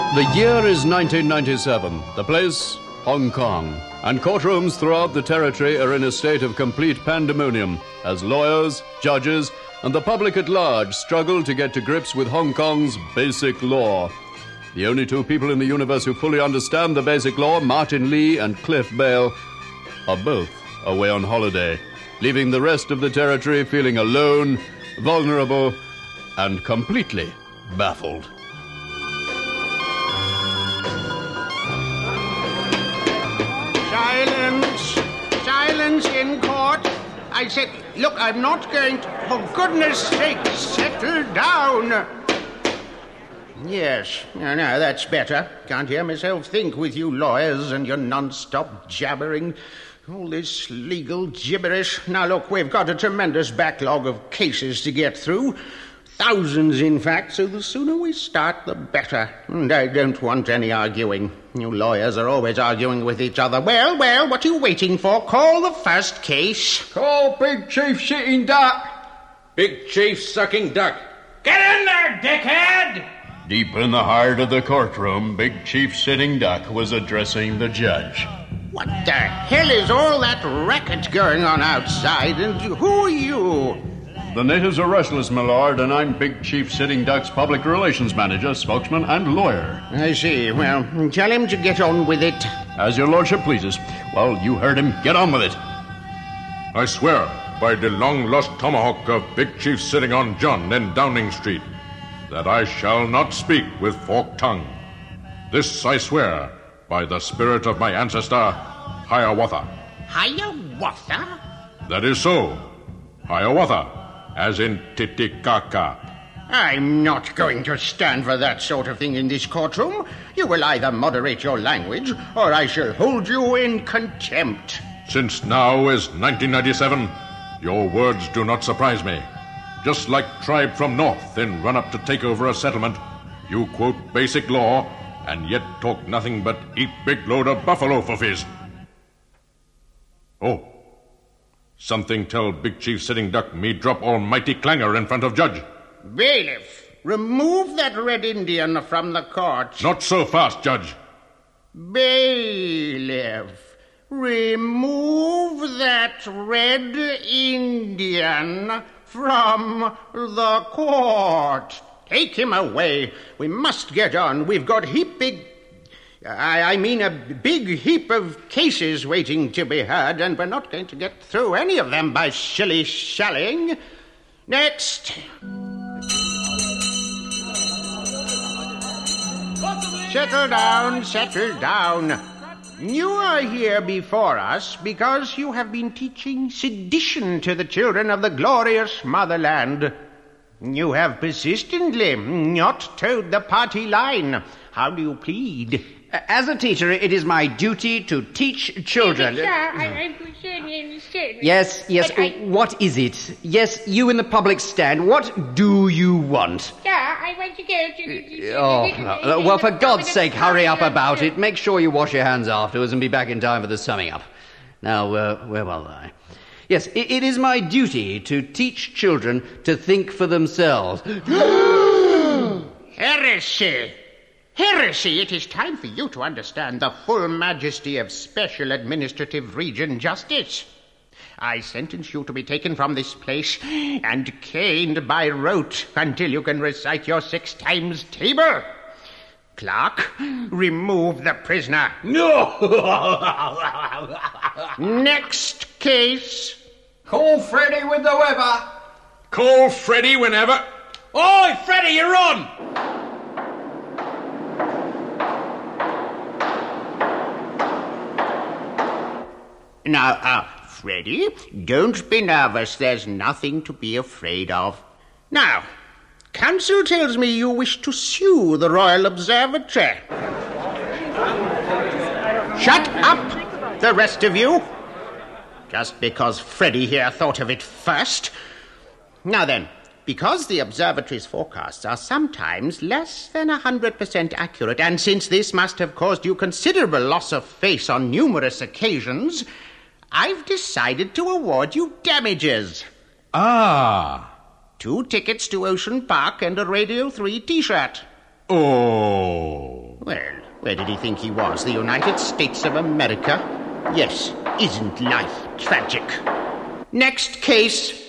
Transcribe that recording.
The year is 1997. The place, Hong Kong. And courtrooms throughout the territory are in a state of complete pandemonium as lawyers, judges, and the public at large struggle to get to grips with Hong Kong's basic law. The only two people in the universe who fully understand the basic law, Martin Lee and Cliff Bale, are both away on holiday, leaving the rest of the territory feeling alone, vulnerable, and completely baffled. Silence in court. I said, look, I'm not going to... For goodness sake, settle down. Yes, no, that's better. Can't hear myself think with you lawyers and your non-stop jabbering. All this legal gibberish. Now, look, we've got a tremendous backlog of cases to get through. Thousands, in fact, so the sooner we start, the better. And I don't want any arguing. You lawyers are always arguing with each other. Well, what are you waiting for? Call the first case. Call Big Chief Sitting Duck. Big Chief Sucking Duck. Get in there, dickhead! Deep in the heart of the courtroom, Big Chief Sitting Duck was addressing the judge. What the hell is all that racket going on outside? And who are you? The natives are restless, my lord, and I'm Big Chief Sitting Duck's public relations manager, spokesman, and lawyer. I see. Well, tell him to get on with it. As your lordship pleases. Well, you heard him. Get on with it. I swear by the long-lost tomahawk of Big Chief sitting on John in Downing Street that I shall not speak with forked tongue. This I swear by the spirit of my ancestor, Hiawatha. Hiawatha? That is so. Hiawatha, as in Titicaca. I'm not going to stand for that sort of thing in this courtroom. You will either moderate your language, or I shall hold you in contempt. Since now is 1997, your words do not surprise me. Just like tribe from north in run-up to take over a settlement, you quote basic law, and yet talk nothing but eat big load of buffalo for fizz. Oh. Something tell Big Chief Sitting Duck me drop almighty clangor in front of judge. Bailiff, remove that red Indian from the court. Not so fast, judge. Bailiff, remove that red Indian from the court. Take him away. We must get on. We've got a big heap of cases waiting to be heard, and we're not going to get through any of them by shilly-shallying. Next. Settle down. You are here before us because you have been teaching sedition to the children of the glorious motherland. You have persistently not towed the party line. How do you plead? As a teacher, it is my duty to teach children. Yes. What is it? Yes, you in the public stand. What do you want? I want to go to... Oh, well, for God's sake, hurry up about it. Make sure you wash your hands afterwards and be back in time for the summing up. Now, where was I? Yes, it is my duty to teach children to think for themselves. Heresy! Heresy! It is time for you to understand the full majesty of Special Administrative Region Justice. I sentence you to be taken from this place and caned by rote until you can recite your 6 times table. Clerk, remove the prisoner. No! Next case. Call Freddy with the Weber. Call Freddy whenever. Oi, Freddy, you're on! Now, Freddy, don't be nervous. There's nothing to be afraid of. Now, Counsel tells me you wish to sue the Royal Observatory. Shut up, the rest of you. Just because Freddy here thought of it first. Now then, because the observatory's forecasts are sometimes less than 100% accurate, and since this must have caused you considerable loss of face on numerous occasions, I've decided to award you damages. Ah. 2 tickets to Ocean Park and a Radio 3 T-shirt. Oh. Where did he think he was? The United States of America? Yes, isn't life tragic? Next case.